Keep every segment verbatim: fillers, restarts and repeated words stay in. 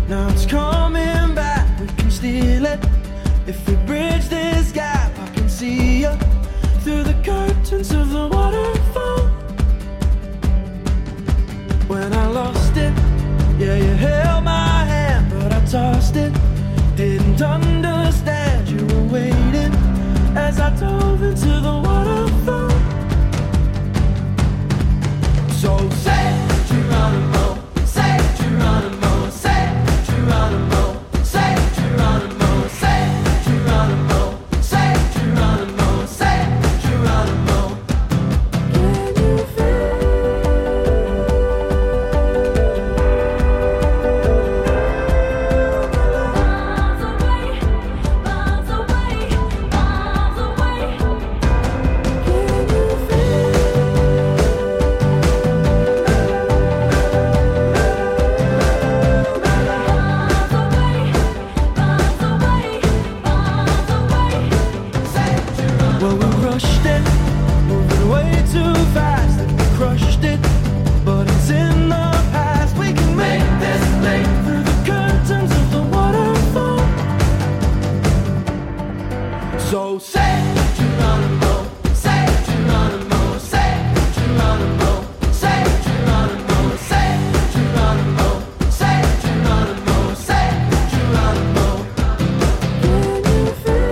Now it's coming back, we can steal it. If we bridge this gap, I can see you through the curtains of the waterfall. When I lost it, yeah, you held my hand, but I tossed it. Didn't understand you were waiting as I dove into the waterfall. So say Geronimo, say Geronimo, say Geronimo, say Geronimo, say Geronimo, say Geronimo, say Geronimo. Can you feel? Miles away, miles away, miles away. Can you feel? Well, we rushed it, moving way too fast, and we crushed it, but it's in the past. We can make this leap through the curtains of the waterfall. So say Geronimo, say Geronimo, say Geronimo, say Geronimo, say Geronimo, say Geronimo, say Geronimo. Can you feel?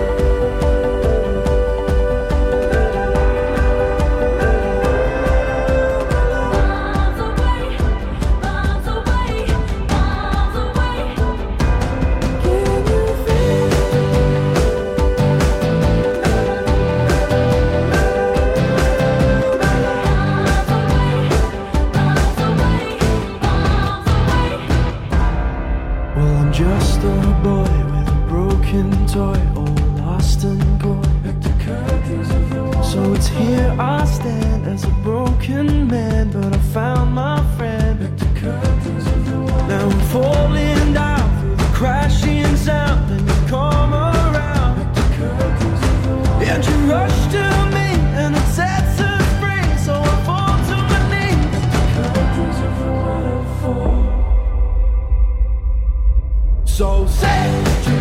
Miles away, miles away, miles away. Can you feel? Well, I'm just a boy with a broken toy, all lost and gone. So it's here I stand as a broken man, but I found my friend. Now I'm falling down through the crashing sound, and you come around, and you rush to me, and it sets us free. So I fall to my knees. So say